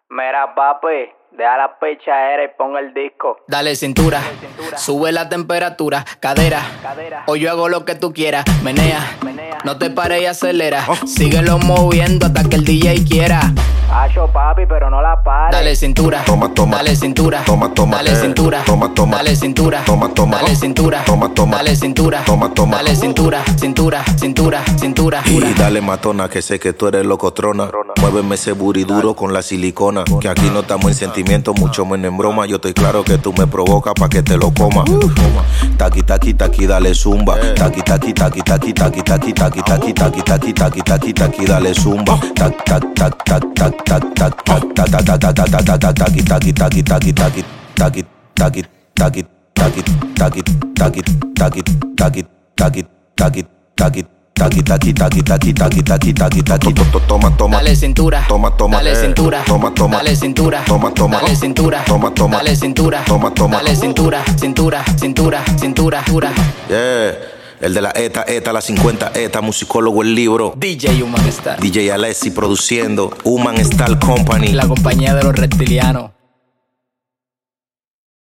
Mira, papi, deja la pechadera y ponga el disco. Dale cintura, sube la temperatura, cadera. Hoy yo hago lo que tú quieras, menea. No te pares y acelera. Síguelo moviendo hasta que el DJ quiera. Hacho, papi, pero no la pares. Dale cintura, Toma, toma. dale cintura, Toma, toma. dale cintura, Toma, toma. dale cintura, Toma, toma. dale cintura, Toma, toma. dale cintura, Toma, toma. dale cintura, cintura, cintura, cintura. Y dale matona, que sé que tú eres locotrona. Muéveme ese booty duro con la silicona. Que aquí no estamos en sentimiento, mucho menos en broma. Yo estoy claro que tú me provocas pa' que te lo coma. Taqui, taqui, taqui, dale zumba. Taqui, taqui, taqui, taqui, taqui, taqui, taqui, taqui, taqui, taqui, taqui, taqui, taqui, dale zumba. Tac, tac, tac, tac, tac, tac, tac, tac, tac, tac, tac, tac, tac, tac, tac, taqui, taqui, taqui, taqui, taqui, taqui, taqui, taqui, taqui, taqui, taqui, taqui, taqui, taqui, taqui, taqui. Taqui, taqui, taqui, taqui, taqui, taqui, taqui, taqui. Toma, toma. Dale cintura, Toma, toma. dale cintura, Toma, toma. dale cintura, Toma, toma. dale cintura, Toma, toma. dale cintura, Toma, toma. dale cintura, cintura, cintura, cintura, cintura. Yeah. El de la ETA, la 50 ETA, musicólogo el libro. DJ Human Star, DJ Alessi produciendo, Human Style Company. la compañía de los reptilianos.